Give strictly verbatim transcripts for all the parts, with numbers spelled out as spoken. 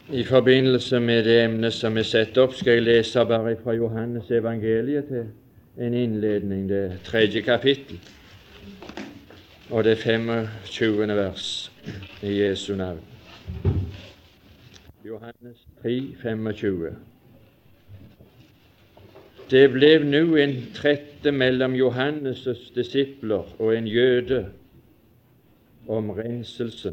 I forbindelse med det emnet som er satt opp, skal jeg lese bare fra Johannes evangeliet til en innledning, det tredje kapittel, og det femogtjuende vers i Jesu navn. Johannes tre, femogtjue. Det ble nå en trette mellom Johannes' disipler og en jøde om renselsen.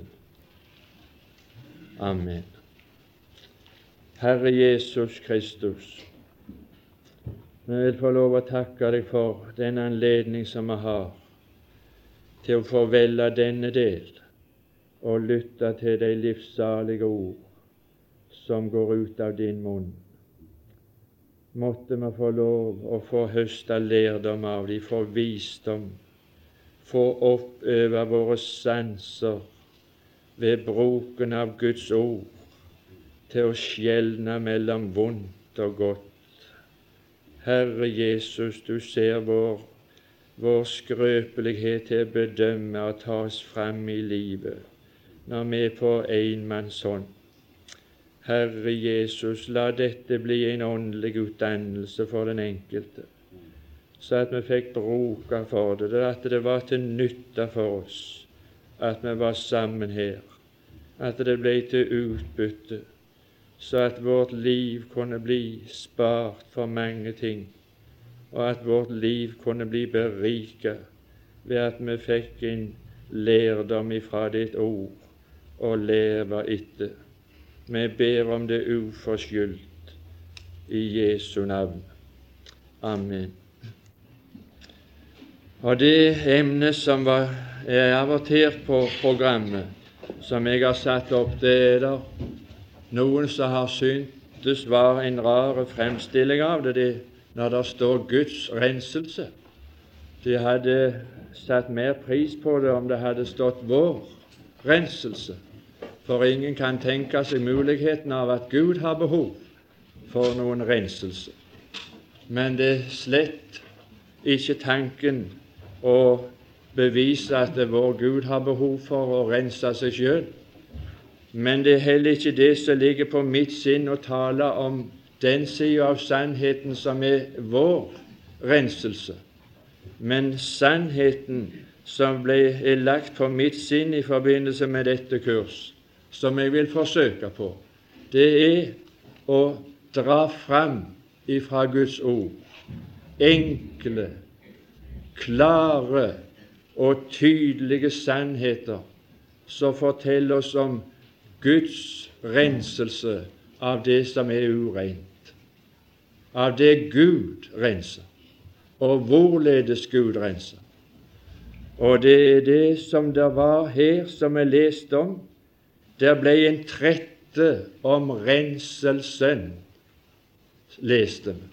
Amen. Herre Jesus Kristus, vi vil få lov å takke deg for den anledning som vi har til å få velge denne del og lytte til de livssalige ord som går ut av din munn. Måtte vi få lov å få høste lærdom av de, få visdom, få oppøve våre sanser ved bruken av Guds ord til å skjelne mellom vondt og godt. Herre Jesus, du ser vår, vår skrøpelighet til å bedømme og ta oss fram i livet når vi er på enmannshånd. Herre Jesus, la dette bli en åndelig utdannelse for den enkelte, så at vi fikk bruke for det, at det var til nytte for oss, at vi var sammen her, at det ble til utbytte, så at vårt liv kunne bli spart for mange ting, og at vårt liv kunne bli beriket ved at vi fikk en lærdom ifra ditt ord og leve etter. Vi ber om det uforskyldt i Jesu navn. Amen. Og det emne som var, er avertert på programmet, som jeg har satt opp, det er der noen som har syntes var en rar fremstilling av det, det når det står Guds renselse. De hadde satt mer pris på det om det hadde stått vår renselse, for ingen kan tenke seg muligheten av at Gud har behov for noen renselse. Men det er slett ikke tanken å bevise at vår Gud har behov for å rense seg selv. Men det er heller ikke det som ligger på mitt sinn å tale om den siden av sannheten som er vår renselse. Men sannheten som ble er lagt på mitt sinn i forbindelse med dette kurs, som jeg vil forsøke på, det er å dra fram ifra Guds ord enkle, klare og tydelige sannheter som forteller oss om Guds renselse av det som er ureint, av det Gud renser, og hvorledes Gud renser. Og det er det som det var her, som jeg leste om. Der ble en trette om renselsen, leste vi.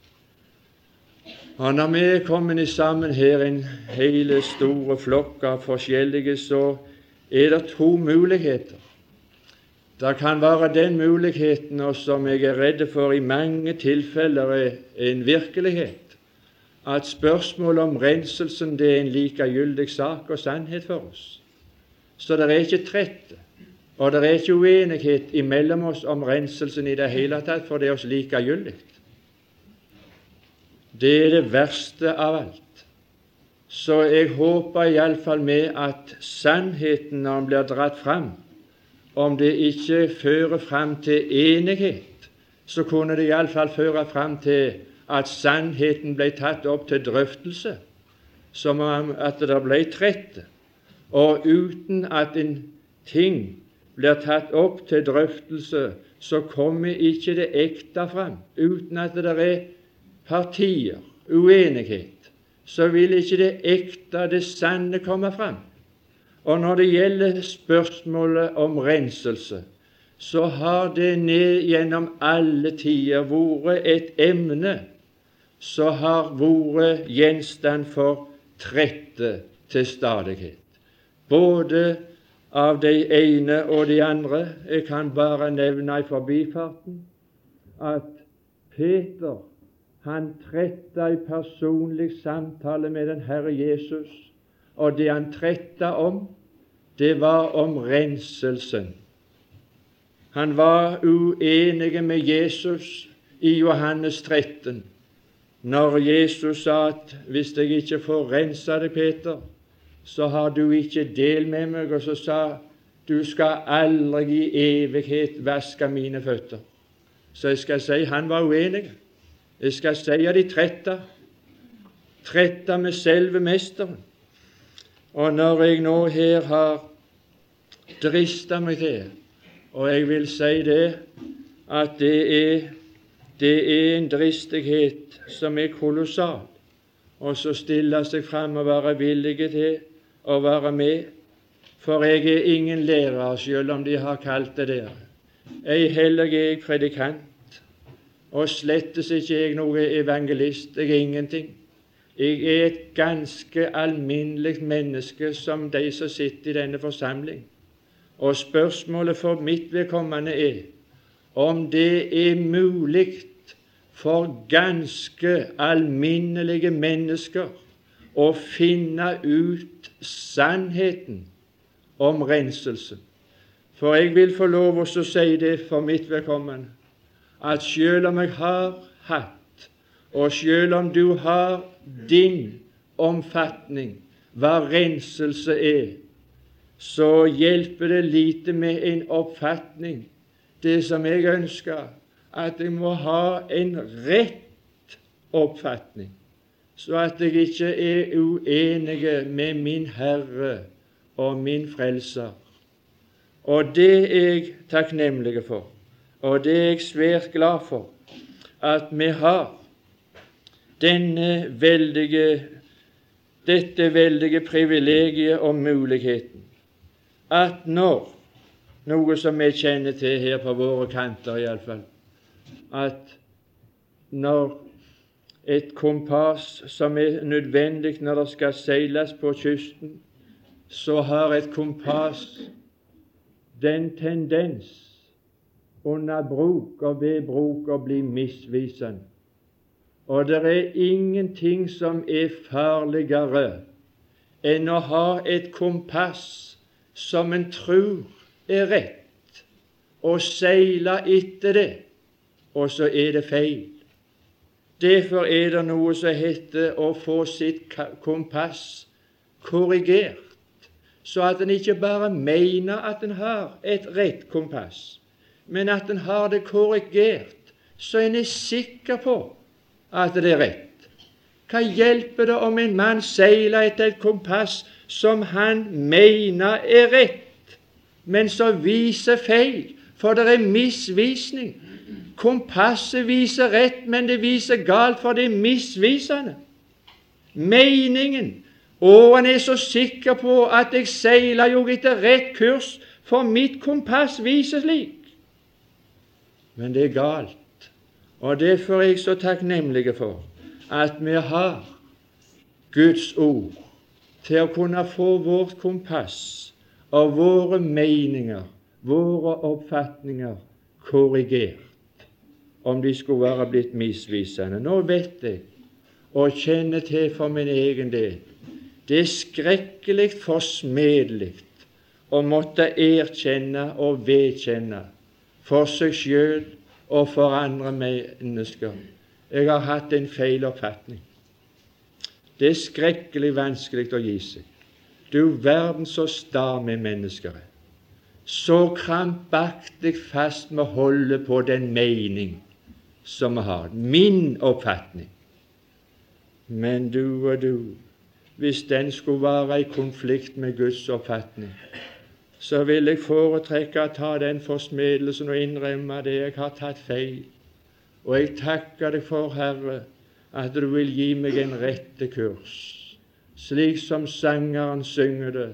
Og når vi er kommet sammen her, en hele store flokk av forskjellige, så er det to muligheter. Det kan være den muligheten, og som jeg er redd for i mange tilfeller er en virkelighet, at spørsmålet om renselsen det er en likegyldig sak og sannhet for oss. Så det er ikke trette, og det er ikke uenighet imellom oss om renselsen i det hele tatt, for det er oss likegyldig. Det er det verste av alt. Så jeg håper i alle fall med at sannheten, når den blir dratt fram, om det ikke fører fram til enighet, så kunne det i alle fall føre fram til at sannheten ble tatt opp til drøftelse, som at det ble trette. Og uten at en ting blir tatt opp til drøftelse, så kommer ikke det ekte fram. Uten at det er partier, uenighet, så vil ikke det ekte, det sanne komme fram. Og når det gjelder spørsmålet om renselse, så har det ned gjennom alle tider vært et emne som har vært gjenstand for trette til stadighet. Både av de ene og de andre. Jeg kan bare nevne i forbifarten at Peter, han tretta i personlig samtale med den Herre Jesus, og det han tretta om, det var om renselsen. Han var uenig med Jesus i Johannes tretten, når Jesus sa at hvis jeg ikke får rensa deg, Peter, så har du ikke del med meg, og så sa du skal aldri i evighet vaske mine føtter. Så jeg skal si han var uenig. Jeg skal si at de tretta, tretta med selve mesteren. Og når jeg nå her har dristet meg til, og jeg vil si det, at det er, det er en dristighet som er kolossal, og så stille seg fram og være villige til å være med, for jeg er ingen lærer, selv om de har kalt det der. Jeg heller er jeg predikant, og slettes ikke jeg noe evangelist, jeg er ingenting. Jeg er et ganske alminnelig menneske som de som sitter i denne forsamling. Og spørsmålet for mitt vedkommende er om det er mulig for ganske alminnelige mennesker å finne ut sannheten om renselse. For jeg vil få lov å si det for mitt vedkommende, at selv om jeg har hatt, og selv om du har din omfatning hva renselse er, så hjelper det lite med en oppfatning. Det som jeg ønsker, at jeg må ha en rett oppfatning, så at jeg ikke er uenig med min Herre og min Frelser. Og det er jeg takknemlig for, og det er jeg svært glad for, at vi har denne veldige, dette veldige privilegiet og muligheten, at når, noe som vi kjenner til her på våre kanter i alle fall, at når et kompass som er nødvendig når det skal seiles på kysten, så har et kompass den tendens under bruk og ved bruk å bli misvisende. Og det er ingenting som er farligere enn å ha et kompass som en tror er rett, og seile etter det, og så er det feil. Derfor er det noe som heter å få sitt kompass korrigert, så at en ikke bare mener at en har et rett kompass, men at en har det korrigert, så en er sikker på at det er rett. Hva hjelper det om en mann seiler etter et kompass som han mener er rett, men så viser feil, for det er misvisning? Kompasset viser rett, men det viser galt, for det er misvisende. Meningen, og han er så sikker på at jeg seiler jo etter rett kurs, for mitt kompass viser slik. Men det er galt, og derfor er jeg så takknemlig for at vi har Guds ord til å kunne få vårt kompass og våre meninger, våre oppfatninger korrigert, om de skulle være blitt misvisende. Nå vet jeg, og kjenner til for min egen del, det er skrekkelig forsmedelig å måtte erkjenne og vedkjenne for seg selv og for andre mennesker. Jeg har hatt en feil oppfatning. Det er skrekkelig vanskelig å gi seg. Du verden så sta med mennesker er. Så krampaktig fast med å holde på den mening som vi har, min oppfatning. Men du og du, hvis den skulle være i konflikt med Guds oppfatning, så vil jeg foretrekke å ta den forsmedelsen og innrømme det jeg har tatt feil. Og jeg takker deg for, Herre, at du vil gi meg en rette kurs, slik som sangeren synger det.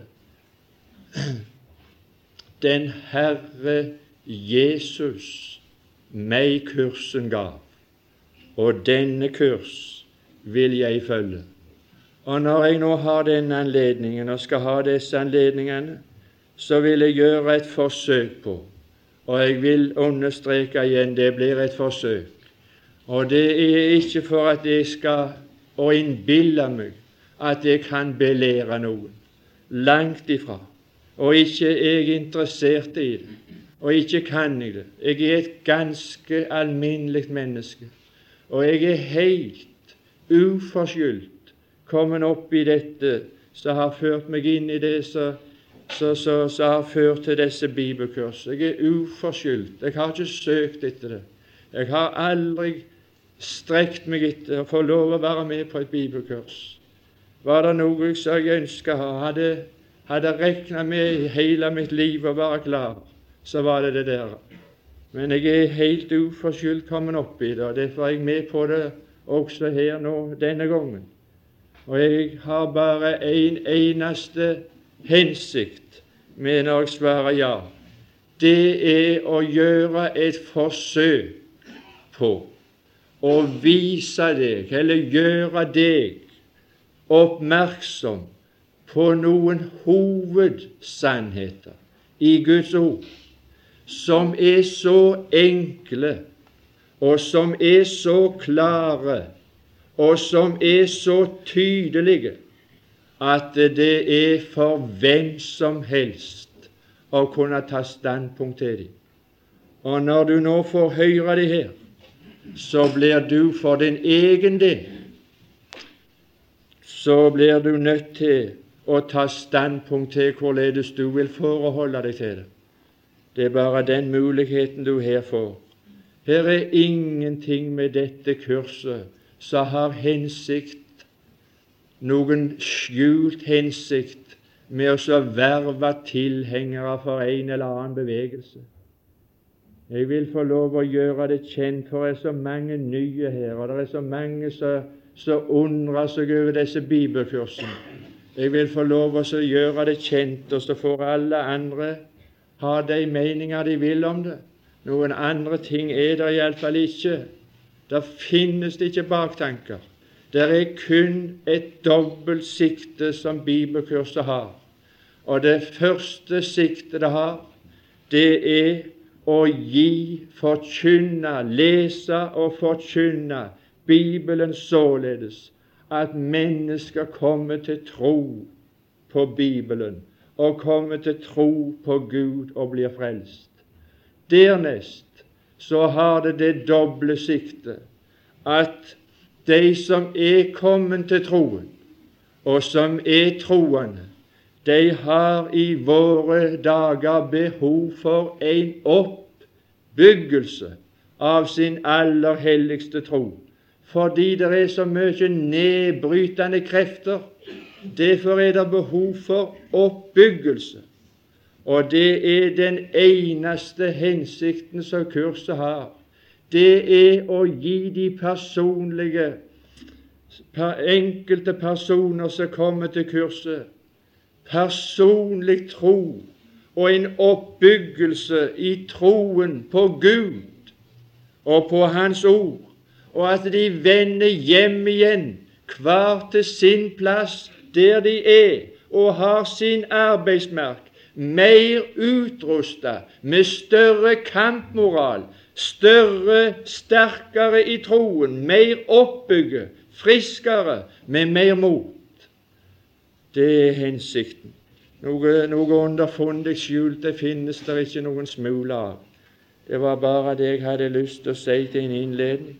Den Herre Jesus meg kursen gav, og denne kurs vil jeg følge. Og når jeg nå har denne anledningen, og skal ha disse anledningene, så vil jeg gjøre et forsøk på, og jeg vil understreke igjen, det blir et forsøk. Og det er ikke for at jeg skal og innbille meg at jeg kan belære noen. Langt ifra. Og ikke er jeg interessert i det. og ikke kan jeg det. Jeg er et ganske alminnelig menneske, og jeg er helt uforskyldt kommet opp i dette som har ført meg inn i det som Så, så, så har ført til disse bibelkurs. Jeg er uforskyldt. Jeg har ikke søkt etter det. Jeg har aldri strekt meg etter å få lov å være med på et bibelkurs. Var det noe som jeg ønsket å ha, hadde, hadde regnet med hele mitt liv å være klar, så var det det der. Men jeg er helt uforskyldt kommet opp i det, og derfor er jeg med på det også her nå denne gangen. Og jeg har bare en eneste hensikt med når jeg svarer ja. Det er å gjøre et forsøk på å vise deg, eller gjøre deg oppmerksom på noen hovedsannheter i Guds ord, som er så enkle, og som er så klare, og som er så tydelige, at det er for hvem som helst å kunne ta standpunkt til dem. Og når du nå får høre det her, så blir du for din egen del, så blir du nødt til å ta standpunkt til hvorledes du vil forholde deg til det. Det er bare den muligheten du her får. Her er ingenting med dette kurset som har hensikt, noen skjult hensikt med å verve tilhengere for en eller annen bevegelse. Jeg vil få lov å gjøre det kjent, for det er så mange nye her, og det er så mange som, som undrer seg over disse bibelkursene. Jeg vil få lov å gjøre det kjent, og så får alle andre ha de meninger de vil om det. Noen andre ting er det i alle fall ikke. Der finnes det ikke baktanker. Det er kun et dobbelt sikte som bibelkurset har. Og det første siktet det har, det er å gi, forkynne, lese og forkynne Bibelen således at mennesker kommer til tro på Bibelen og kommer til tro på Gud og blir frelst. Dernest så har det det doble siktet at de som er kommet til troen, og som er troende, de har i våre dager behov for en oppbyggelse av sin aller helligste tro, fordi det er så mye nedbrytende krefter. Derfor er det behov for oppbyggelse, og det er den eneste hensikten som kurset har. Det er å gi de personlige, enkelte personer som kommer til kurset, personlig tro og en oppbyggelse i troen på Gud og på Hans ord, og at de vender hjem igjen, hver til sin plass der de er, og har sin arbeidsmark, mer utrustet med større kampmoral, større, sterkere i troen, mer oppbygget, friskere, med mer mot. Det er hensikten. Noe, noe underfundig skjult, det finnes der ikke noen smule av. Det var bare det jeg hadde lyst til å si til en innledning.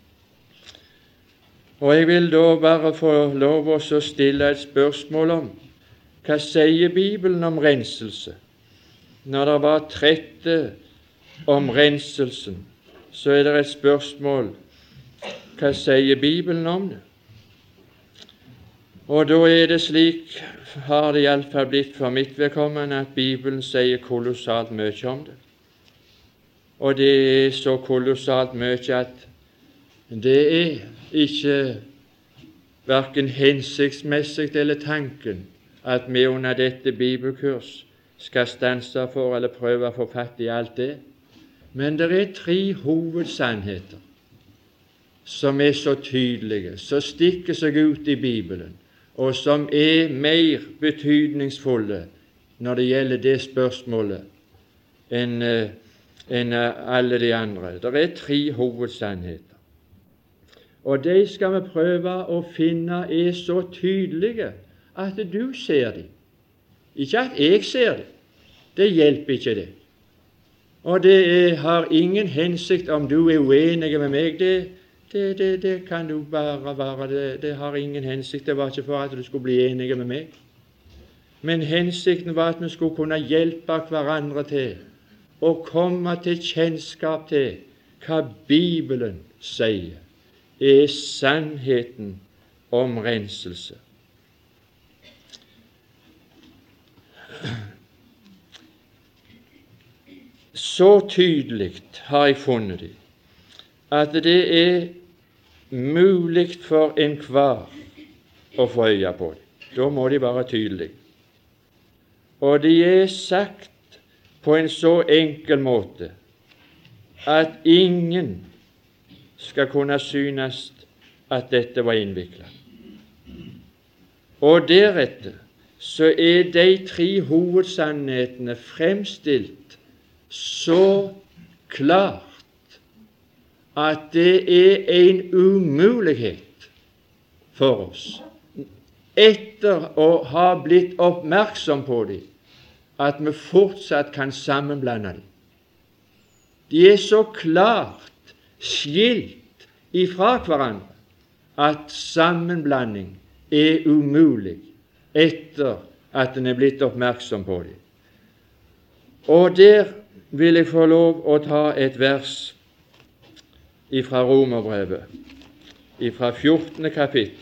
Og jeg vil da bare få lov å stille et spørsmål om hva sier Bibelen om renselse. Når det var trette om renselsen, så er det et spørsmål: hva sier Bibelen om det? Og da er det slik, har det iallfall blitt for mitt vedkommende, at Bibelen sier kolossalt mye om det. Og det er så kolossalt mye at det er ikke hverken hensiktsmessig eller tanken at vi under dette bibelkurs skal stanse for eller prøve å få fatt i alt det. Men det er tre hovedsannheter som er så tydelige, som stikker seg ut i Bibelen, og som er mer betydningsfulle når det gjelder det spørsmålet enn, enn alle de andre. Det er tre hovedsannheter. Og de skal vi prøve å finne er så tydelige at du ser dem. Ikke at jeg ser dem. Det hjelper ikke det. Og det er, har ingen hensikt om du er uenig med meg. Det, det, det, det kan du bare være. Det, det har ingen hensikt. Det var ikke for at du skulle bli enig med meg. Men hensikten var at vi skulle kunne hjelpe hverandre til å komme til kjennskap til hva Bibelen sier er sannheten om renselse. Så tydelig har jeg funnet det, at det er mulig for enhver å få øye på det. Da må de være tydelige. Og de er sagt på en så enkel måte at ingen skal kunne synes at dette var innviklet. Og deretter så er de tre hovedsannhetene fremstilt så klart at det er en umulighet for oss, etter å ha blitt oppmerksom på dem, at vi fortsatt kan sammenblande dem. De er så klart skilt ifra hverandre at sammenblanding er umulig etter at en er blitt oppmerksom på dem. Og der vil jeg få lov å ta et vers ifra Romerbrevet, ifra fjortende kapittel.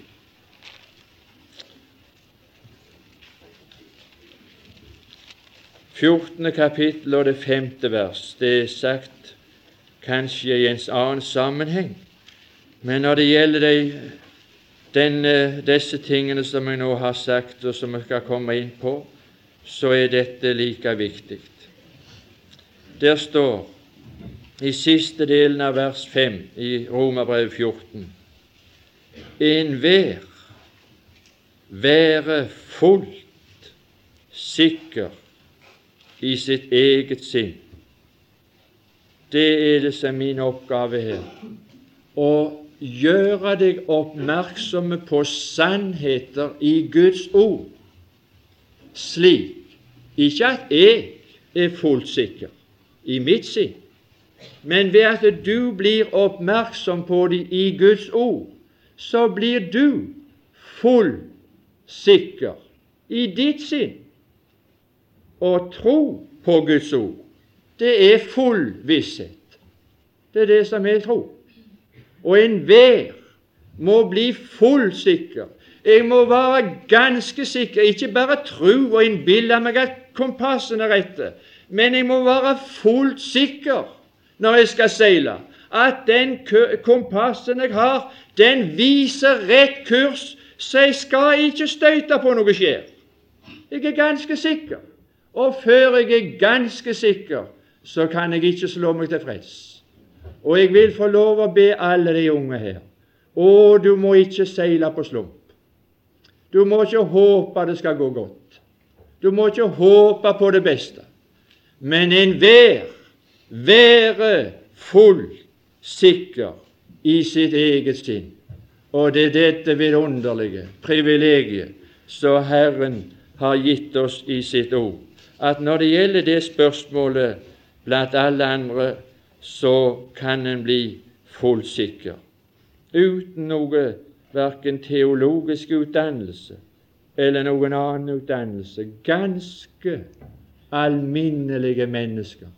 fjortende kapittel og det femte vers. Det er sagt kanskje i en annen sammenheng, men når det gjelder de, den, disse tingene som jeg nå har sagt, og som jeg skal komme inn på, så er dette like viktig. Der står i siste delen av vers fem i Romerbrevet fjorten: enhver være fullt sikker i sitt eget sinn. Det er det som er min oppgave her, å gjøre deg oppmerksomme på sannheter i Guds ord, slik, ikke at jeg er fullt sikker i mitt sinn, men ved at du blir oppmerksom på det i Guds ord, så blir du fullt sikker i ditt sinn. Og tro på Guds ord, det er full visshet. Det er det som er tro. Og enhver må bli full sikker. Jeg må være ganske sikker, ikke bare tro og innbille meg at kompassen er rette, men jeg må være fullt sikker når jeg skal seile, at den kompassen jeg har, den viser rett kurs, så jeg skal ikke støte på noe skjer. Jeg er ganske sikker. Og før jeg er ganske sikker, så kan jeg ikke slå meg til freds. Og jeg vil få lov å be alle de unge her: å, du må ikke seile på slump. Du må ikke håpe det skal gå godt. Du må ikke håpe på det beste. Men enhver være full sikker i sitt eget sinn. Og det er dette vidunderlige privilegiet som Herren har gitt oss i sitt ord, at når det gjelder det spørsmålet blant alle andre, så kan en bli fullt sikker, uten noe hverken teologisk utdannelse eller noen annen utdannelse. Ganske alminnelige mennesker,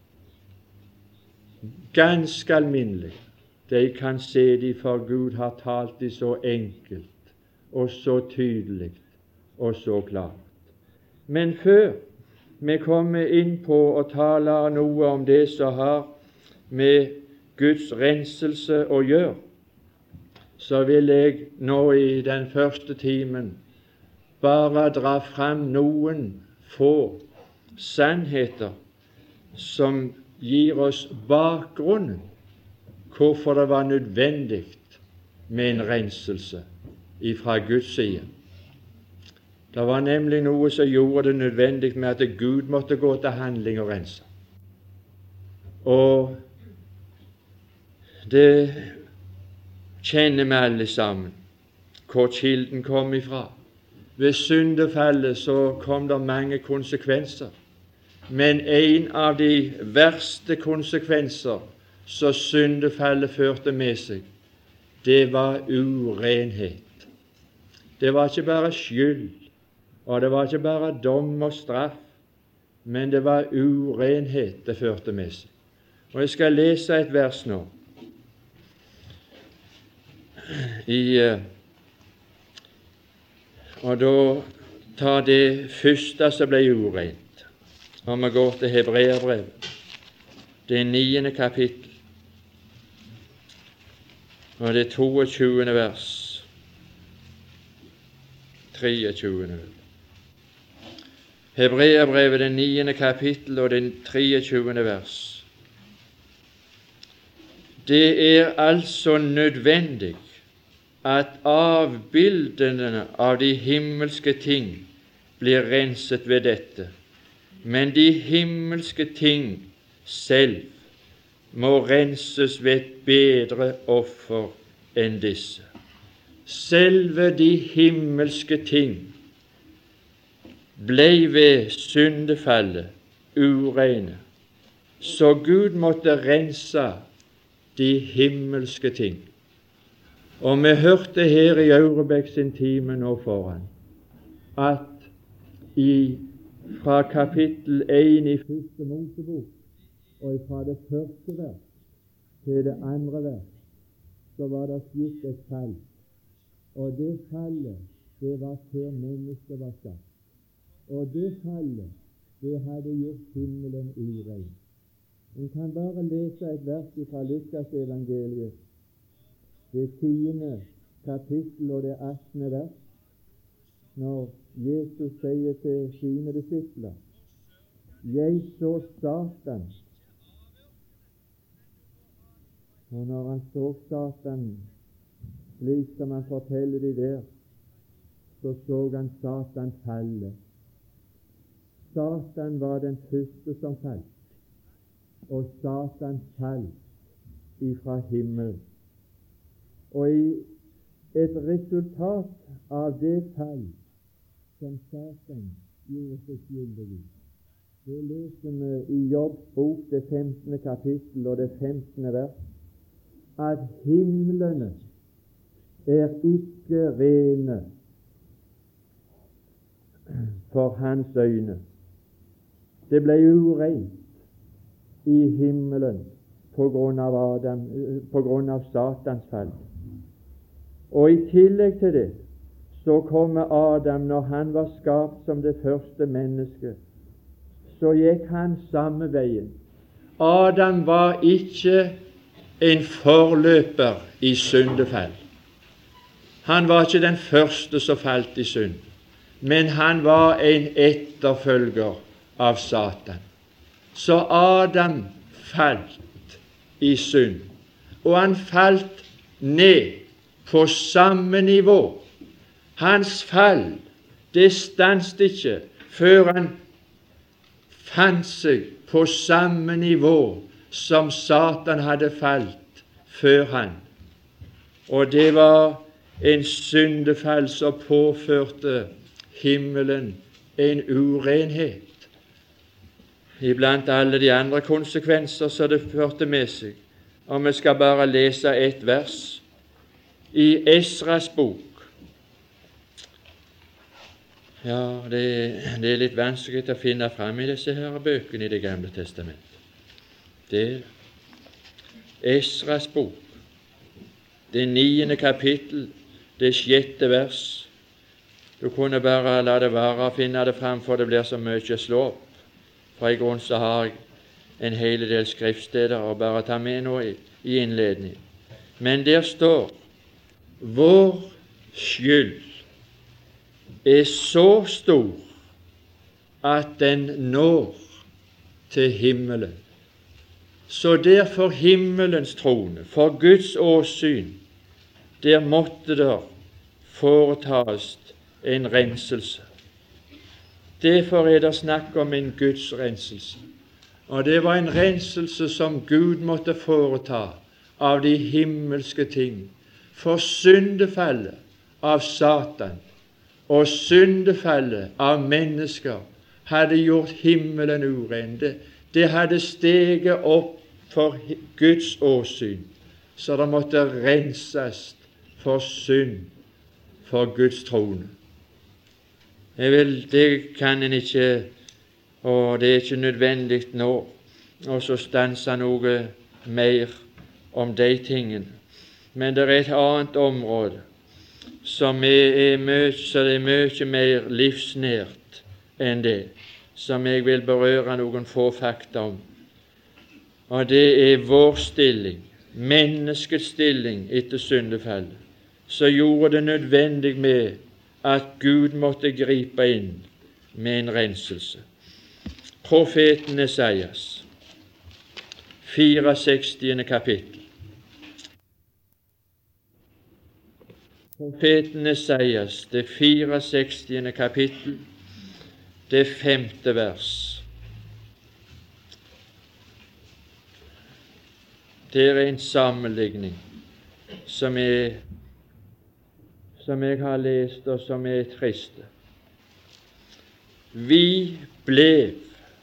ganske alminnelige, de kan se de, for Gud har talt de så enkelt og så tydelig og så klart. Men før vi kommer inn på å tale noe om det som har med Guds renselse å gjøre, så vil jeg nå i den første timen bare dra fram noen få sannheter som gir oss bakgrunnen hvorfor det var nødvendig med en renselse ifra Guds side. Det var nemlig noe som gjorde det nødvendig med at Gud måtte gå til handling og rense. Og det kjenner vi alle sammen, hvor kilden kom ifra. Ved syndefallet så kom det mange konsekvenser. Men en av de verste konsekvenser som syndefallet førte med seg, det var urenhet. Det var ikke bare skyld, og det var ikke bare dom og straff, men det var urenhet det førte med seg. Og jeg skal lese et vers nå i, og da tar det første som ble urent. Og vi går til Hebreerbrevet, det niende kapittel, og det toogtjuende vers, treogtjuende. Hebreerbrevet, det niende kapittel og det treogtjuende vers. Det er altså nødvendig at avbildene av de himmelske ting blir renset ved dette, men de himmelske ting selv må renses ved et bedre offer enn disse. Selve de himmelske ting ble ved syndefallet urene, så Gud måtte rense de himmelske ting. Og vi hørte her i Aurebekk sin time nå foran at i, fra kapittel én i første Mosebok og fra det første vers til det andre vers, så var det gitt et fall. Og det fallet, det var før mennesket var skapt. Og det fallet, det hadde gjort himmelen urein. En kan bare lese et vers fra Lukas evangeliet, det tiende kapittel og det attende vers, når Jesus sier til sine disipler: Jeg så Satan. Og når han så Satan, slik som han forteller de der, så så han Satan falle. Satan var den første som falt, og Satan falt ifra himmelen. Og i et resultat av det fall som Satan gjorde seg skyldig i, det leser vi i Jobbs bok, det femtende kapittel og det femtende vers, at himlene er ikke rene for hans øyne. Det ble ureint i himmelen på grunn av, Adam, på grunn av Satans fall. Og i tillegg til det så kommer Adam, når han var skapt som det første mennesket, så gikk han samme veien. Adam var ikke en forløper i syndefall. Han var ikke den første som falt i synd, men han var en etterfølger av Satan. Så Adam falt i synd, og han falt ned på samme nivå. Hans fall, det stanset ikke før han fant seg på samme nivå som Satan hadde falt før han. Og det var en syndefall som påførte himmelen en urenhet iblant alle de andre konsekvenser som det førte med seg. Og vi skal bare lese et vers i Esras bok. Ja, det, det er litt vanskelig å finne fram i disse her bøkene i Det gamle testamentet. Det er Esras bok, det niende kapittel, det sjette vers. Du kunne bare la det være å finne det fram, for det blir så mye å slå opp. For i grunn så har jeg en hel del skriftsteder å bare ta med nå i, i innledning. Men der står: Vår skyld er så stor at den når til himmelen. Så derfor himmelens trone, for Guds åsyn, der måtte der foretas en renselse. Derfor er det snakk om en Guds renselse. Og det var en renselse som Gud måtte foreta av de himmelske ting. For syndefallet av Satan og syndefallet av mennesker hadde gjort himmelen uren. Det, det hadde steget opp for Guds åsyn, så det måtte renses for synd for Guds trone. Jeg vil, det kan en ikke, og det er ikke nødvendig nå, og så stanse noe mer om de tingene. Men det er et annet område som er, er mye, så det er mye mer livsnært enn det, som jeg vil berøre noen få fakta om. Og det er vår stilling, menneskets stilling etter syndefallet, så gjorde det nødvendig med at Gud måtte gripe inn med en renselse. Profeten Esaias, seksogfirs. kapittel. Profeten Esaias, det seksogfirs. kapittel, det femte vers. Det er en sammenligning som, er, som jeg har lest, og som er triste. Vi ble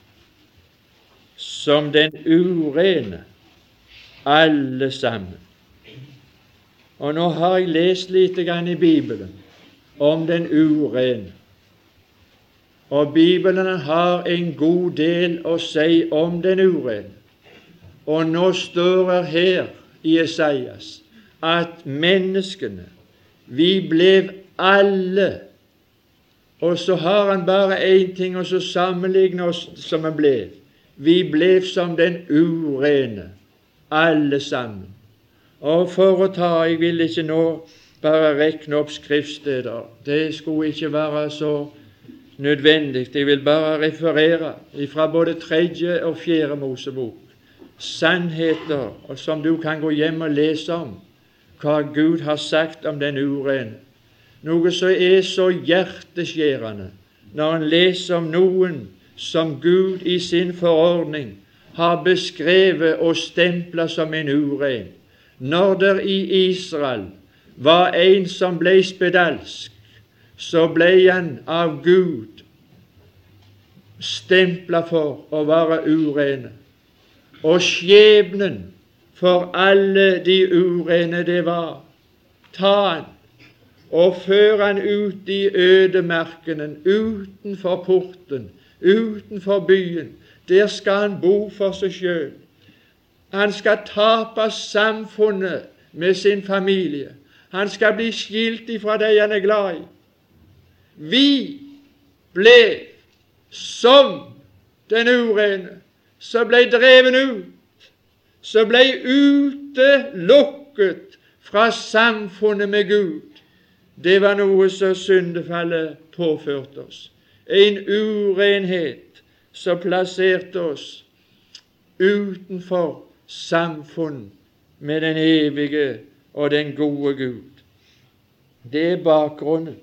som den urene, alle sammen. Og nå har jeg lest litt grann i Bibelen om den urene. Og Bibelen har en god del å si om den urene. Og nå står det her i Esaias at menneskene, vi ble alle, og så har han bare én ting å sammenligne oss som vi ble. Vi ble som den urene, alle sammen. Og for å ta, jeg vil ikke nå bare rekne opp skriftsteder, det skulle ikke være så nødvendig. Jeg vil bare referere fra både tredje og fjerde Mosebok sannheter, og som du kan gå hjem og lese om, hva Gud har sagt om den urene. Noe som er så hjerteskjærende når en leser om noen som Gud i sin forordning har beskrevet og stemplet som en uren. Når der i Israel var en som ble spedalsk, så ble han av Gud stemplet for å være urene. Og skjebnen for alle de urene det var, ta han og før han ut i ødemarkenen, utenfor porten, utenfor byen. Der skal han bo for seg selv. Han skal tape samfunnet med sin familie. Han skal bli skilt ifra de han er glad i. Vi ble som den urene, som ble dreven ut, som ble utelukket fra samfunnet med Gud. Det var noe som syndefallet påførte oss. En urenhet som plasserte oss utenfor samfunn med den evige og den gode Gud. Det er bakgrunnen.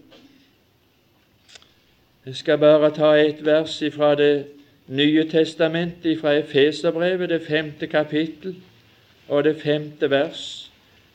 Jeg skal bare ta et vers fra Det Nye Testamentet, fra Efeserbrevet, det femte kapittel og det femte vers.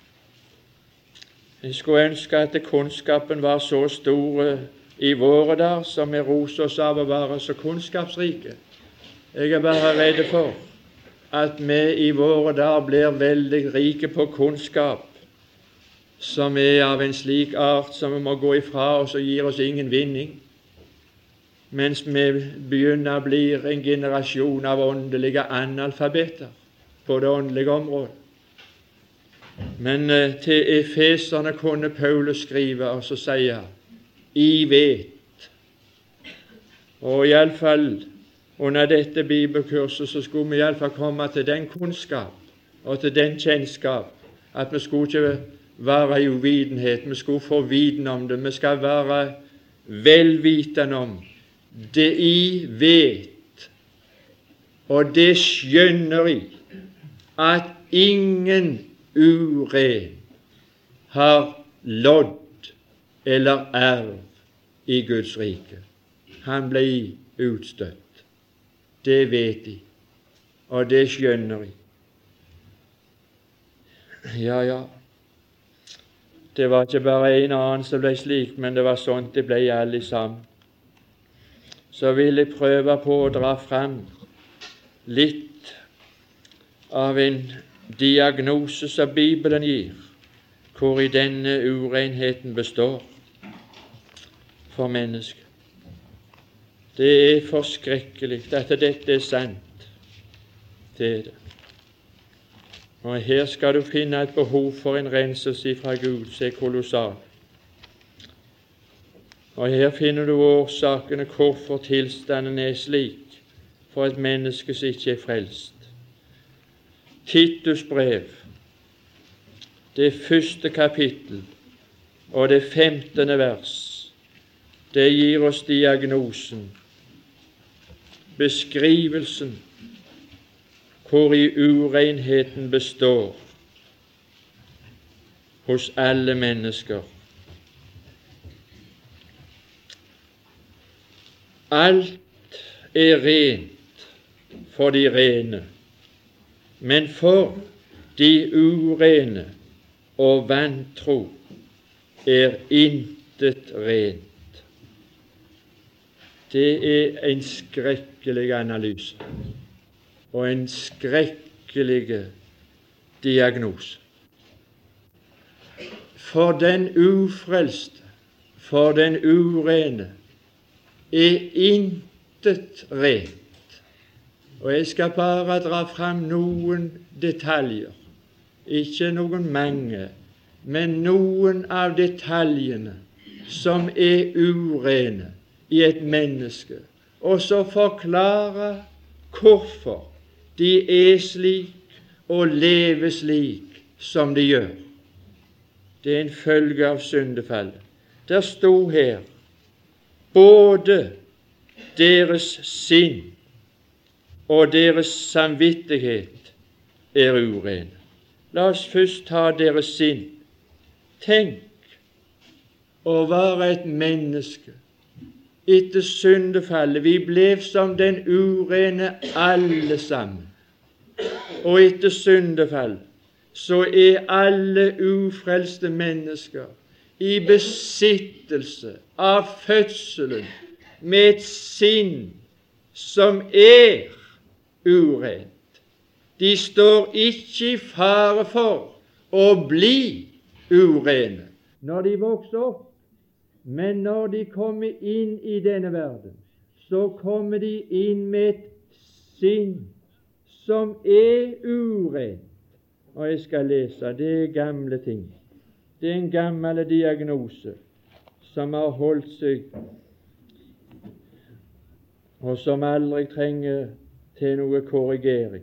Jeg skulle ønske at kunnskapen var så stor i våre dager som vi roser oss av å være så kunnskapsrike. Jeg er bare redd for at vi i våre dager blir veldig rike på kunnskap som er av en slik art som vi må gå ifra oss og gir oss ingen vinning, mens vi begynner å bli en generasjon av åndelige analfabeter på det åndelige området. Men eh, til Efeserne kunne Paulus skrive og så sier I vet. Og i alle fall under dette bibelkurset så skulle vi i alle fall komme til den kunnskap og til den kjennskap at vi skulle ikke være i uvitenhet, vi skulle få viten om det, vi skal være velvitende om det I vet, og det skjønner I, at ingen uren har lodd eller arv i Guds rike. Han ble utstøtt. Det vet de, og det skjønner de. Ja, ja, det var ikke bare en annen som ble slik, men det var sånt det ble alle sammen. så vil jeg prøve på å dra fram litt av en diagnose som Bibelen gir, hvor i denne urenheten består for mennesket. Det er forskrekkelig at dette er sant. Det er det. Og her skal du finne et behov for en renselse fra Gud, som er kolossal. Og her finner du årsakene hvorfor tilstanden er slik for et menneske som ikke er frelst. Titus brev, det første kapittel og det femtende vers, det gir oss diagnosen, beskrivelsen, hvor i urenheten består hos alle mennesker. Alt er rent for de rene, men for de urene og vantro er intet rent. Det er en skrekkelig analyse og en skrekkelig diagnose. For den ufrelste, for den urene, er intet rent. Og jeg skal bare dra fram noen detaljer, ikke noen mange, men noen av detaljene som er urene i et menneske, og så forklare hvorfor de er slik og lever slik som de gjør. Det er en følge av syndefallet. Der sto her både deres sinn og deres samvittighet er urene. La oss først ta deres sinn. Tenk å være et menneske etter syndefallet. Vi ble som den urene alle sammen. Og etter syndefall så er alle ufrelste mennesker i besittelse av fødselen med et sinn som er urent. De står ikke i fare for å bli urene når de vokser opp, men når de kommer inn i denne verden, så kommer de inn med et sinn som er urent. Og jeg skal lese, det er gamle ting. Det er en gammel diagnose som har holdt seg, og som aldri trenger til noe korrigering.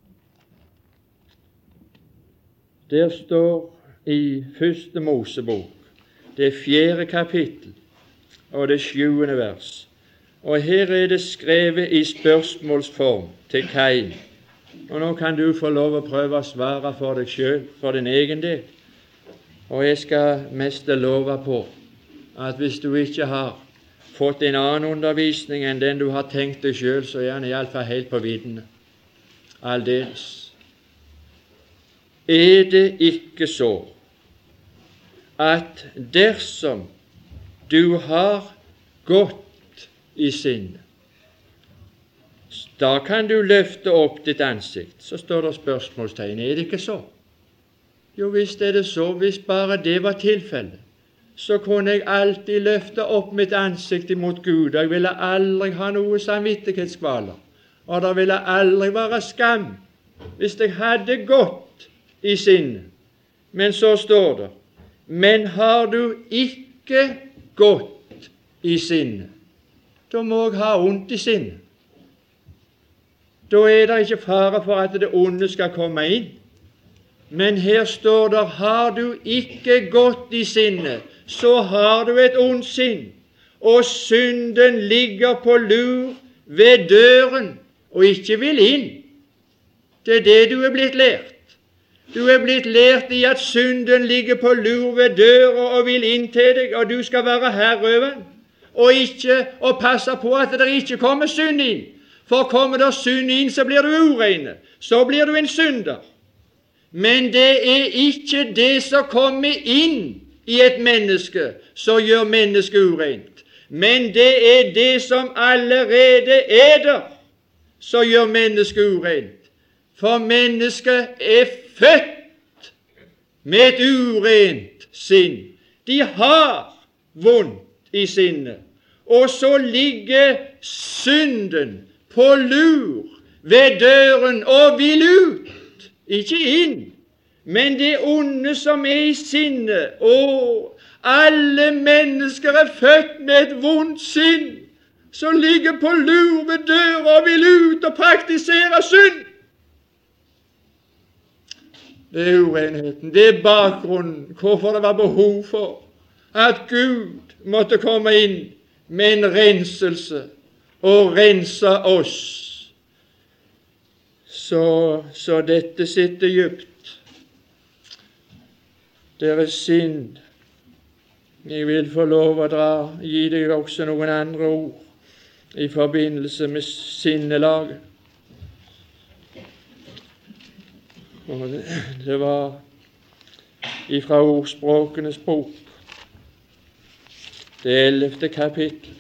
Der står i første Mosebok, det fjerde kapittel og det sjuende vers. Og her er det skrevet i spørsmålsform til Kain. Og nå kan du få lov å prøve å svare for deg selv, for din egen del. Og jeg skal mest love på at hvis du ikke har fått en annen undervisning enn den du har tenkt deg selv, så er han i alle fall helt på viddene. Aldeles. Er det ikke så at dersom du har godt i sinnet, da kan du løfte opp ditt ansikt? Så står det spørsmålstegn. Er det ikke så? Jo, visst er det så. Hvis bare det var tilfellet, så kunne jeg alltid løfte opp mitt ansikt imot Gud. Jeg ville aldri ha noe samvittighetskvaler, og det ville aldri være skam hvis jeg hadde godt i sinnet. Men så står det, men har du ikke godt i sinnet, da må jeg ha ondt i sinnet. Da er det ikke fare for at det onde skal komme inn. Men her står det, har du ikke godt i sinnet, så har du et ondt sinn, og synden ligger på lur ved døren og ikke vil inn. Det er det du er blitt lært. Du er blitt lært i at synden ligger på lur ved døra og vil inn til deg, og du skal være herre over den, og ikke og passe på at det ikke kommer synd inn. For kommer det synd inn, så blir du urene, så blir du en synder. Men det er ikke det som kommer inn i et menneske som gjør mennesket urent. men det er det som allerede er der, som gjør mennesket urent. For mennesket er født med et urent sinn. De har vondt i sinnet, og så ligger synden på lur ved døren og vil ut, ikke inn. Men det onde som er i sinnet, og alle mennesker er født med et vondt sinn, som ligger på lur ved døra og vil ut og praktisere synd. Det er urenheten, det er bakgrunnen, hvorfor det var behov for at Gud måtte komme inn med en renselse og rense oss. Så, så dette sitter dypt. Deres sinn. Jeg vil få lov å dra, gi deg også noen andre ord i forbindelse med sinnelaget. Og det, det var ifra Ordspråkenes bok, det ellevte kapittel.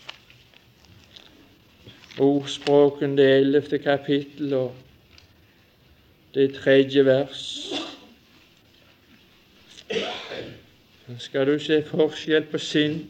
Ordspråken, det ellevte kapittel, og det tredje vers. Skal du se forskjell på sinn.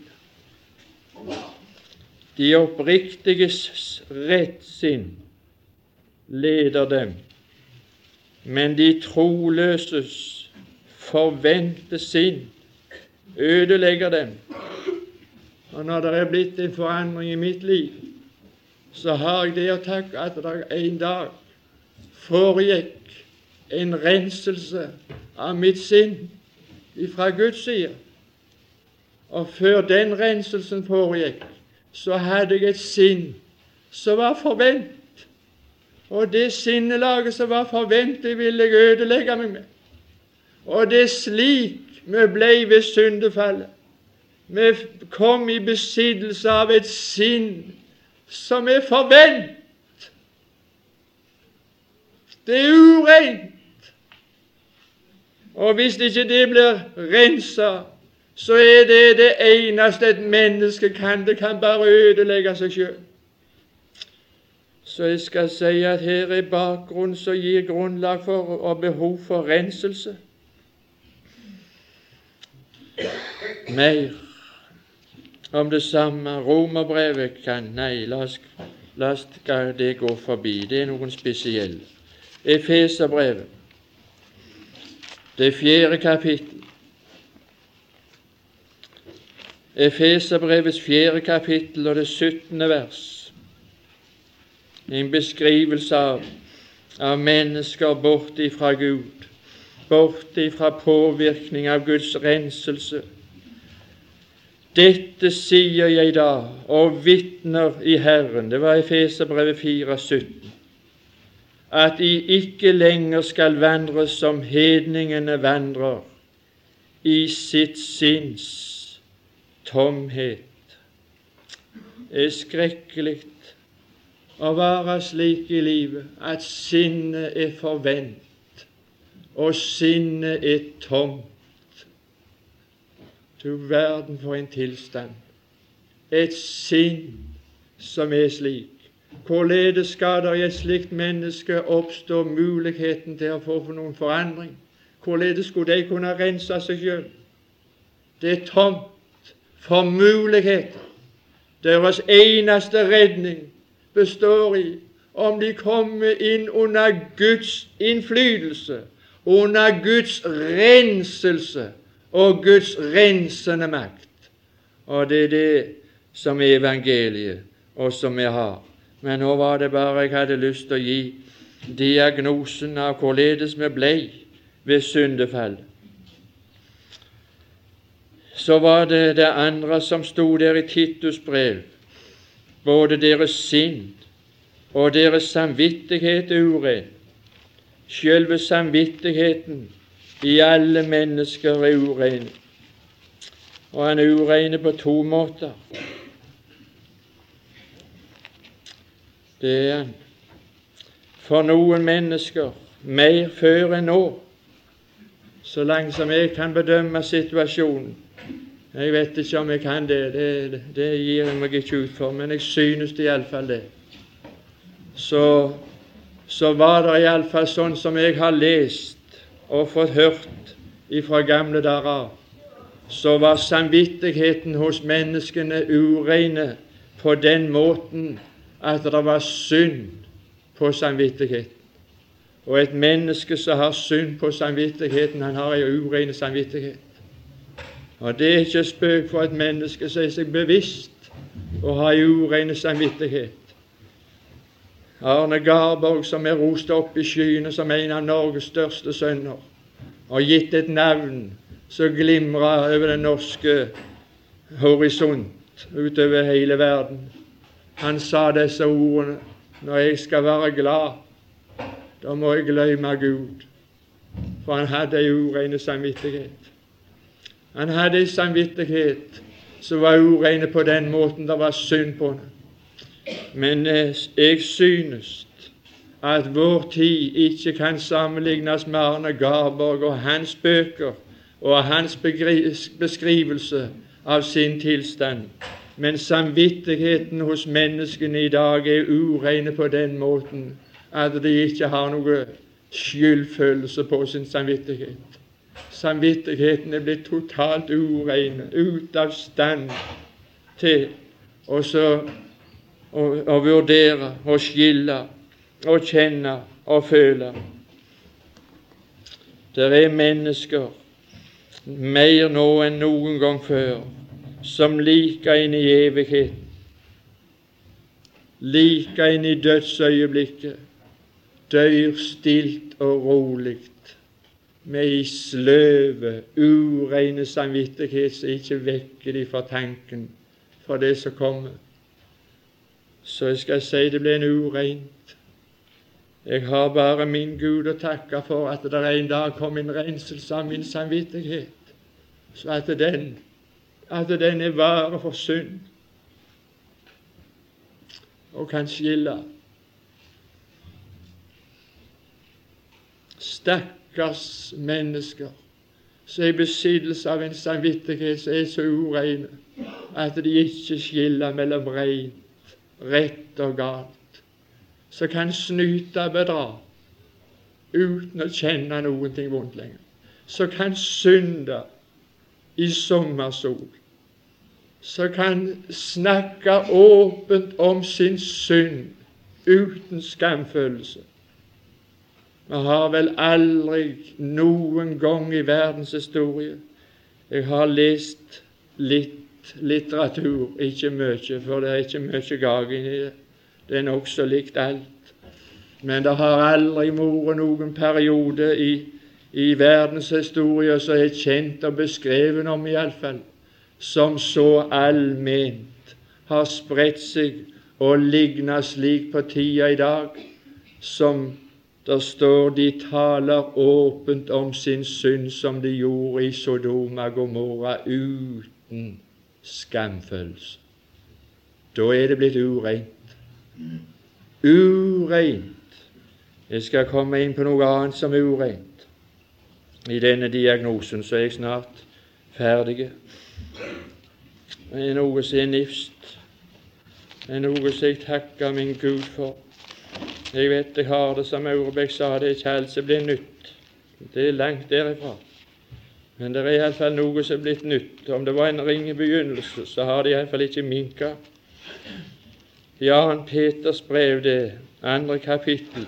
De oppriktiges rettsinn leder dem, men de troløses forvente sinn ødelegger dem. Og når det er blitt en forandring i mitt liv, så har jeg det å takke at det en dag foregikk en renselse av mitt sinn fra Guds side. Og før den renselsen foregikk, så hadde jeg et sinn som var forvent. Og det sinnelaget som var forventet, ville jeg ødelegge meg med. Og det er slik vi ble ved syndefallet. Vi kom i besittelse av et sinn som er forvent. Det er urent. Og hvis ikke det blir renset, så er det det eneste et menneske kan. Det kan bare ødelegge seg selv. Så jeg skal si at her er bakgrunnen som gir grunnlag for og behov for renselse. Mer om det samme. Romerbrevet kan Nei, la oss, la oss det gå forbi. Det er noen spesielle. Efeserbrevet, det fjerde kapittel. Efeserbrevets fjerde kapittel og det syttende vers. En beskrivelse av, av mennesker bort ifra Gud, bort ifra påvirkning av Guds renselse. Dette sier jeg da, og vitner i Herren, det var Efeserbrevet fire sytten, at I ikke lenger skal vandre som hedningene vandrer, i sitt sinns tomhet. Det er skrekkelig å være slik i livet at sinnet er forvent, og sinnet er tomt. Du verden for en tilstand. Et sinn som er slik. Hvorledes skal det i et slikt menneske oppstå muligheten til å få noen forandring? Hvorledes skulle de kunne rense seg selv? Det er tomt for muligheter. Deres eneste redning består i om de kommer inn under Guds innflytelse, under Guds renselse og Guds rensende makt. Og det er det som er evangeliet, og som vi har. Men nå var det bare jeg hadde lyst til å gi diagnosen av hvorledes vi ble ved syndefallet. Så var det det andre som stod der i Titus brev. Både deres sinn og deres samvittighet er uren. Selve samvittigheten i alle mennesker er uren. Og han er uren på to måter. Det er han. For noen mennesker mer før enn nå, så langt som jeg kan bedømme situasjonen, Jeg vet ikke om jeg kan det, det, det gir jeg meg ikke ut for, men jeg synes det i alle fall det. Så, så var det i alle fall sånn som jeg har lest og fått hørt ifra gamle dager, så var samvittigheten hos menneskene ureine på den måten at det var synd på samvittigheten. Og et menneske som har synd på samvittigheten, han har en urein samvittighet. Og det er ikke spøk for et menneske som er seg bevisst å ha en urein samvittighet. Arne Garborg, som er rost opp i skyene som en av Norges største sønner, og gitt et navn som glimrer over den norske horisont utover hele verden. Han sa disse ordene: når jeg skal være glad, da må jeg glemme Gud. For han hadde en urein samvittighet. Han hadde en samvittighet som var urein på den måten det var synd på henne. Men jeg synes at vår tid ikke kan sammenlignes med Arne Garborg og hans bøker og hans beskrivelse av sin tilstand. Men samvittigheten hos menneskene i dag er ureine på den måten at de ikke har noe skyldfølelse på sin samvittighet. Samvittigheten er blitt totalt urein, ut av stand til å å vurdere og skille og kjenne og føle. Det er mennesker mer nå enn noen gang før som like inn i evigheten, like inn i dødsøyeblikket, dør stilt og roligt med i sløve, ureine samvittighet som ikke vekker de fra tanken for det som kommer. Så jeg skal si det ble en ureint. Jeg har bare min Gud å takke for at det en dag kom en renselse av min samvittighet, så at den, at den er vare for synd og kan skille. Stakkars mennesker som er i besittelse av en samvittighet som er så ureine at de ikke skiller mellom rent, rett og galt, så kan snyte og bedra uten å kjenne noen ting vondt lenger, så kan synde i sommersol, så kan snakke åpent om sin synd uten skamfølelse. Vi har vel aldri noen gang i verdens historie, jeg har lest litt litteratur, ikke mye, for det er ikke mye gag inn i det, det er nok så likt alt, men det har aldri vært noen periode i, i verdens historie som er kjent og beskrevet om i alle fall, som så allment har spredt seg og lignet slik på tida i dag, som der står de taler åpent om sin synd som de gjorde i Sodoma og Gomorra uten skamfølelse. Da er det blitt ureint. Ureint. Jeg skal komme inn på noe annet som er ureint. I denne diagnosen så er jeg snart ferdig. Det er noe som er nifst. Det er noe som jeg takker min Gud for. Jeg vet jeg har det, som Aurebekk sa, det er ikke alt som blir nytt. Det er langt derifra. Men det er i alle fall noe som er blitt nytt. Om det var en ringe begynnelse, så har det i alle fall ikke minket. I annet Peters brev, det andre kapittel,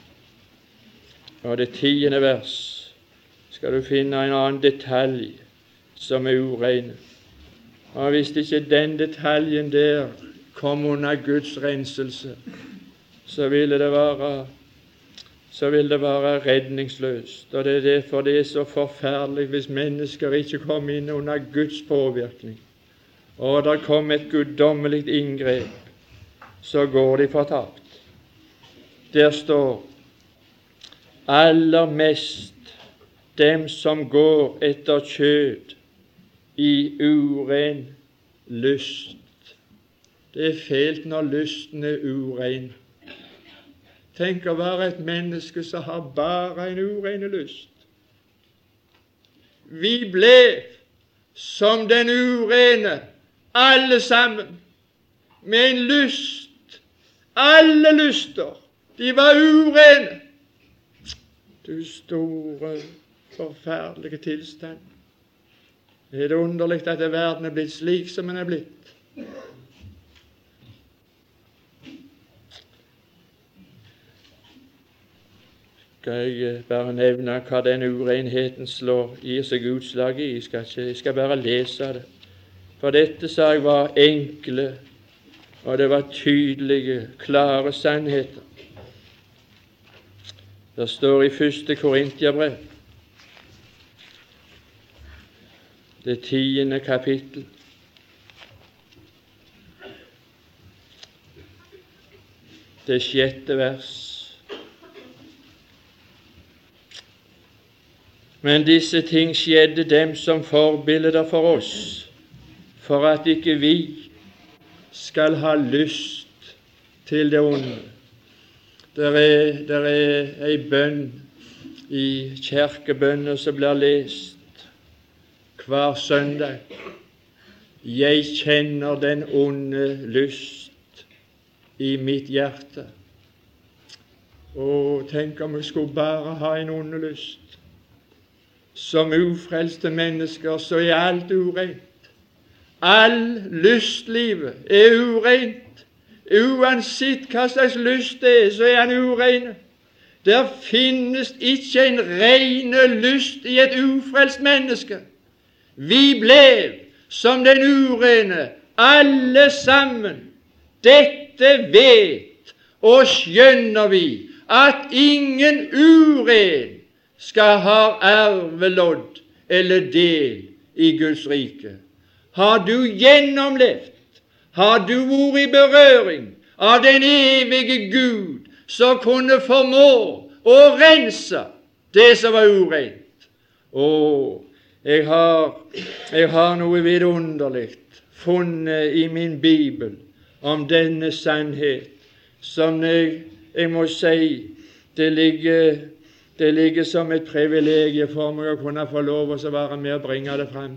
og det tiende vers, skal du finne en annen detalj som er urein. Og hvis ikke den detaljen der kom under Guds renselse, så ville det være så vil det være redningsløst. Og det er derfor det er så forferdelig hvis mennesker ikke kommer inn under Guds påvirkning, og der kommer et guddommelig inngrep, så går de fortapt. Der står aller mest dem som går etter kjød i uren lyst. Det er fælt når lysten er uren. Tenk å være et menneske som har bare en ureine lyst. Vi ble som den urene, alle sammen, med en lyst. Alle lyster, de var urene. Du store, forferdelige tilstand. Er det underlig at verden er blitt slik som den er blitt? Skal jeg bare nevne hva den urenheten slår, gir seg utslag i? Jeg skal, ikke, jeg skal bare lese det. For dette sa jeg var enkle, og det var tydelige, klare sannheter. Det står i første Korintiabrev, det tiende kapittel. Det sjette vers. Men disse ting skjedde dem som forbilder for oss, for at ikke vi skal ha lyst til det onde. Der er, der er ei bønn i kirkebønner som blir lest hver søndag. Jeg kjenner den onde lyst i mitt hjerte. Å, tenk om jeg skulle bare ha en onde lyst. Som ufrelste mennesker så er alt urent. All lystlivet er urent. Uansett hva slags lyst det er, så er han urene. Der finnes ikke en rene lyst i et ufrelst menneske. Vi ble som den urene, alle sammen. Dette vet og skjønner vi, at ingen uren skal ha arvelodd eller del i Guds rike. Har du gjennomlevd, har du vært i berøring av den evige Gud, som kunne formå å rense det som var urent. Å, jeg har, jeg har noe vidunderlig funnet i min Bibel om denne sannhet, som jeg, jeg må si, det ligger Det ligger som et privilegium for meg å kunne få lov å være med og bringe det frem.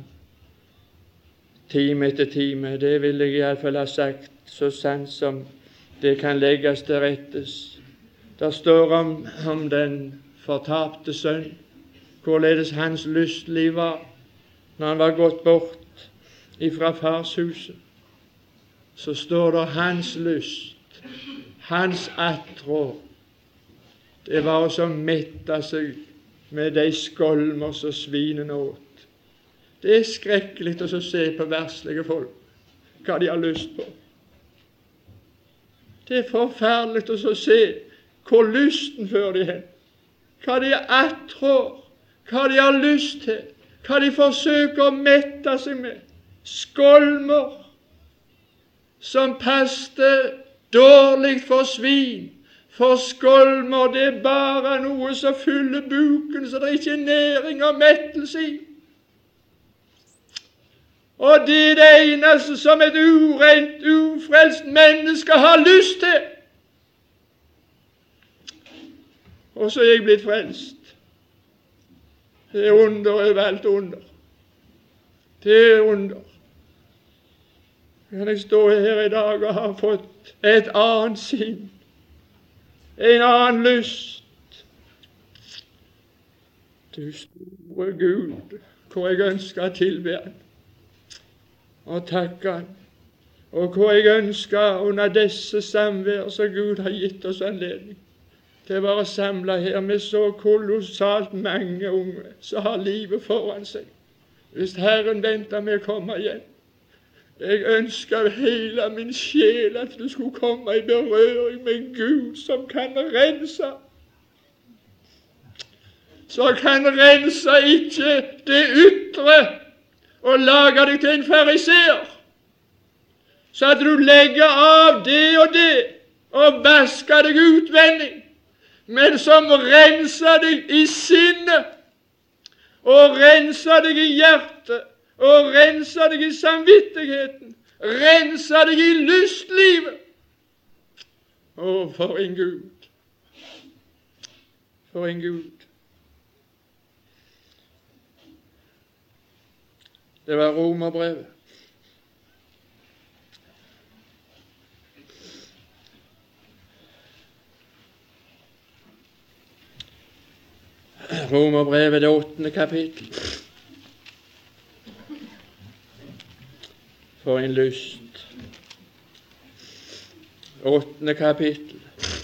Time etter time, det vil jeg iallfall ha sagt, så sant som det kan legges til rettes. Det står om, om den fortapte sønn, hvorledes hans lystliv var når han var gått bort ifra farshuset. Så står det hans lyst, hans attrå. Det var å mette seg med de skolmer som svinene åt. Det er skrekkelig å se på verslige folk, hva de har lyst på. Det er forferdelig å se hvor lysten fører de hen, hva de attrår, hva de har lyst til, hva de forsøker å mette seg med. Skolmer som passer dårlig for svin. For skolmer, det er bare noe som fyller buken, så det er ikke næring og mettelse i. Og det er det eneste som et urent, ufrelst menneske har lyst til. Og så er jeg blitt frelst. Det er under overalt under. Det er under. Kan jeg stå her i dag og ha fått et annet sinn, en annen lyst. Du store Gud, hvor jeg ønsker å tilbe Han og takke Han, og hvor jeg ønsker under disse samvær som Gud har gitt oss anledning til å være samlet her med så kolossalt mange unge som har livet foran seg, hvis Herren venter med å komme igjen. Jeg ønsker hele min sjel at du skulle komme i berøring med Gud som kan rense. Som kan rense ikke det ytre og lage deg til en fariseer, så at du legger av det og det og vasker deg utvendig, men som renser deg i sinnet og renser deg i hjertet og renser deg i samvittigheten, renser deg i lystlivet. Å, for en Gud! For en Gud! Det var Romerbrevet. Romerbrevet, det åttende kapittel. For en lyst. Åttende kapittel.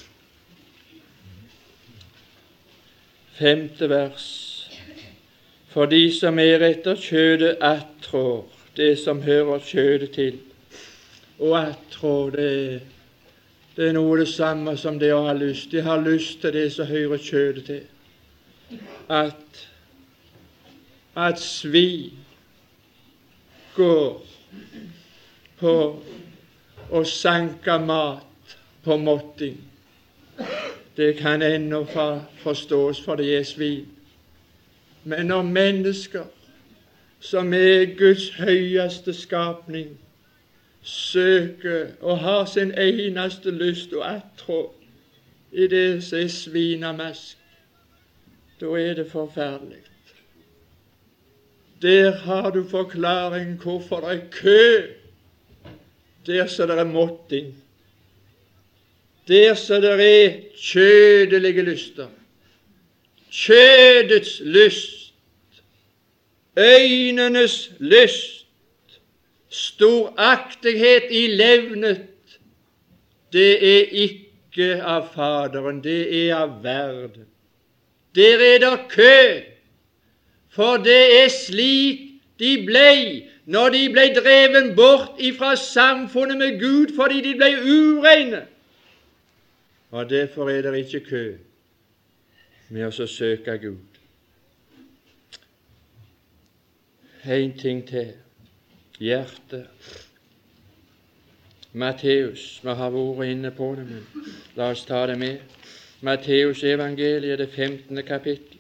Femte vers. For de som er etter kjødet attrår det som hører kjødet til. Og attrår, det, det er noe det samme som det å ha lyst. De har lyst til det som hører kjødet til. At, at svin går på å sanke mat på måtting. Det kan ennå forstås, for det er svin. Men når mennesker som er Guds høyeste skapning søker og har sin eneste lyst og attrå i det som er svinamask, da er det forferdelig. Der har du forklaringen hvorfor det er kø, der så det er måtting, der så det er kjødelige lyster, kjødets lyst, øynenes lyst, storaktighet i levnet. Det er ikke av Faderen, det er av verden. Der er det kø, for det er slik de blei når de blei dreven bort ifra samfunnet med Gud, fordi de blei ureine. Og derfor er det ikke kø med å søke Gud. En ting til. Hjertet. Matteus, vi har vært inne på det, men la oss ta det med. Matteus evangeliet, det femtende kapittel.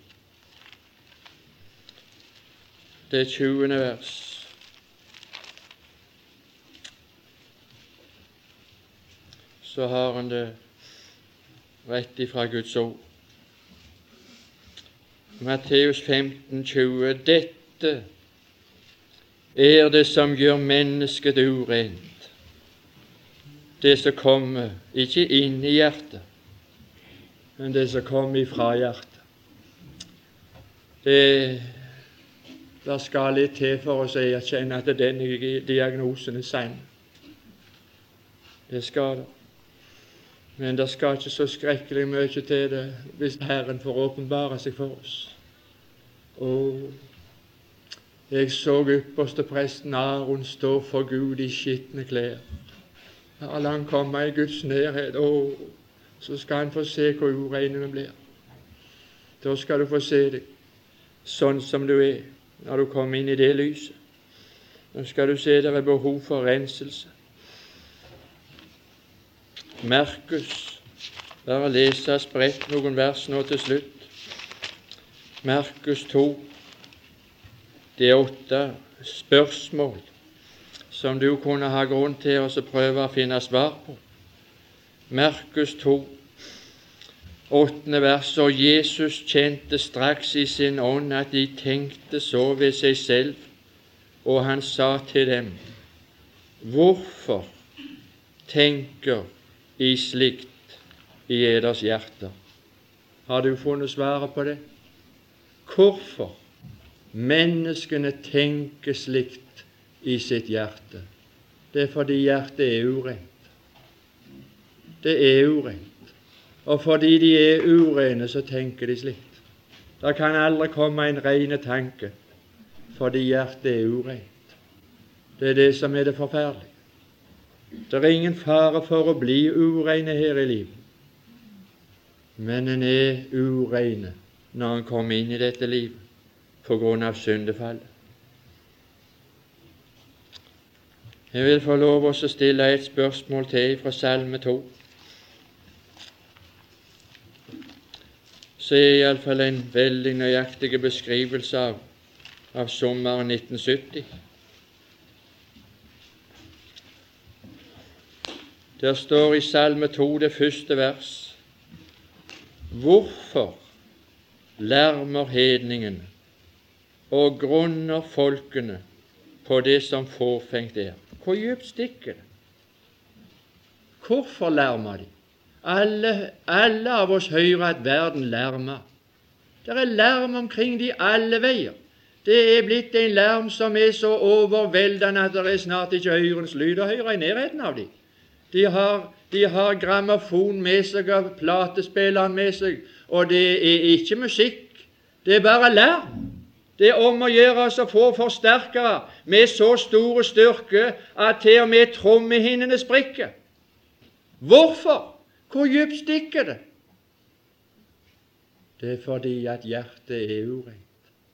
Det tjuende vers. Så har han det rett ifra Guds ord. Matteus femten tjue. Dette er det som gjør mennesket urent. Det som kommer ikke inn i hjertet, men det som kommer ifra hjertet. Det, det skal litt til for oss å erkjenne at denne diagnosen er sann. Det skal det. Men det skal ikke så skrekkelig mye til det hvis Herren får åpenbare seg for oss. Og jeg så ypperste presten Aron stå for Gud i skitne klær. La han komme i Guds nærhet, og så skal han få se hvor ureine vi blir. Da skal du få se deg sånn som du er når du kommer inn i det lyset. Da skal du se det er behov for renselse. Markus, bare lese spredt noen vers nå til slutt. Markus to, det er åtte spørsmål som du kunne ha grunn til å prøve å finne svar på. Markus to, åttende vers. Og Jesus kjente straks i sin ånd at de tenkte så ved seg selv, og han sa til dem: hvorfor tenker i slikt i eders hjerter? Har du funnet svaret på det? Hvorfor menneskene tenker slikt i sitt hjerte? Det er fordi hjertet er urent. Det er urent. Og fordi de er urene, så tenker de slikt. Det kan aldri komme en rene tanke, fordi hjertet er urent. Det er det som er det forferdelige. Det er ingen fare for å bli ureine her i livet, men en er ureine når en kommer inn i dette livet på grunn av syndefallet. Jeg vil få lov å stille et spørsmål til fra Salme to. Så er iallfall en veldig nøyaktig beskrivelse av, av sommeren nitten sytti. Der står i Salme to, det første vers: hvorfor lærmer hedningene og grunner folkene på det som fåfengt er. Hvor djupt stikker det? Hvorfor lærmer de? Alle, alle av oss hører at verden lærmer. Det er lærm omkring de alle veier. Det er blitt en lærm som er så overveldende at det er snart ikke ørens lyd å høre i nærheten av dem. De har, de har grammofon med seg og platespilleren med seg, og det er ikke musikk, det er bare lærm. Det er om å gjøre oss å få forsterkere med så store styrke at til og med trommehinnene sprikker. Hvorfor? Hvor djupt stikker det? Det er fordi at hjertet er urent.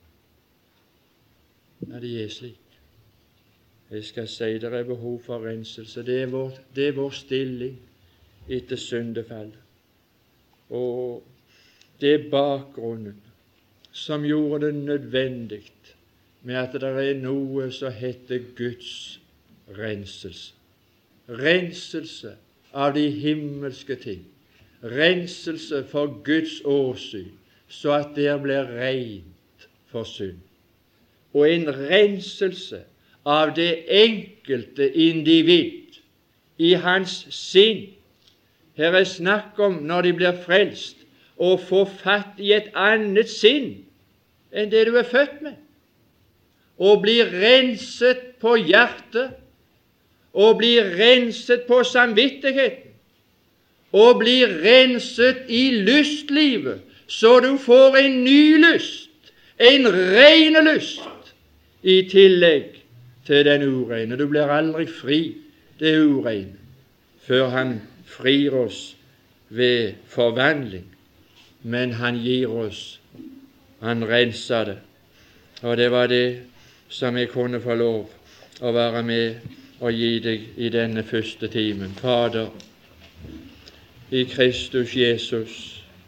Ja, det er slik. Jeg skal si det er behov for renselse. Det er vår, det er vår stilling etter syndefallet. Og det er bakgrunnen som gjorde det nødvendig med at det er noe som heter Guds renselse. Renselse av de himmelske ting. Renselse for Guds åsyn, så at det blir rent for synd. Og en renselse av det enkelte individ i hans sinn. Her er snakk om, når de blir frelst, å få fatt i et annet sinn enn det du er født med, og bli renset på hjertet, og bli renset på samvittigheten, og bli renset i lystlivet, så du får en ny lyst, en ren lyst, i tillegg til den ureine. Du blir aldri fri det ureine før han frir oss ved forvandling, men han gir oss, han renser det. Og det var det som jeg kunne få lov å være med og gi deg i denne første timen. Fader, i Kristus Jesus,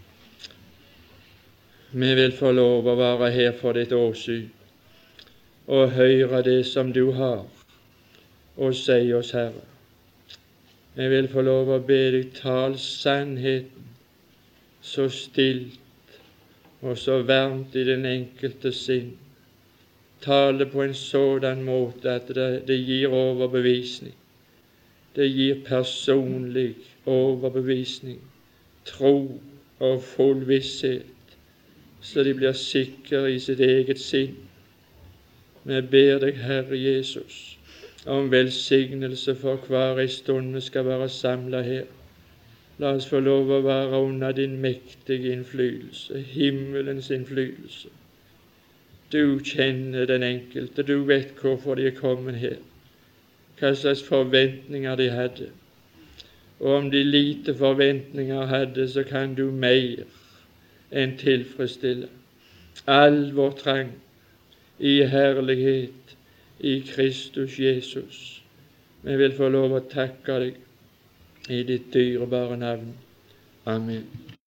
vi vil få lov å være her for ditt åsyn og høre det som du har og si oss, Herre. Jeg vil få lov å be deg tal sannheten så stilt og så varmt i den enkelte sinn. Tale på en sådan måte at det, det gir overbevisning. Det gir personlig overbevisning, tro og full visshet, så de blir sikre i sitt eget sinn. Vi ber deg, Herre Jesus, om velsignelse for hver en stund vi skal være samlet her. La oss få lov å være under din mektige innflytelse, himmelens innflytelse. Du kjenner den enkelte, du vet hvorfor de er kommet her, hva slags forventninger de hadde. Og om de lite forventninger hadde, så kan du mer enn tilfredsstille all vår trang i herlighet i Kristus Jesus. Vi vil få lov å takke deg i ditt dyrebare navn. Amen.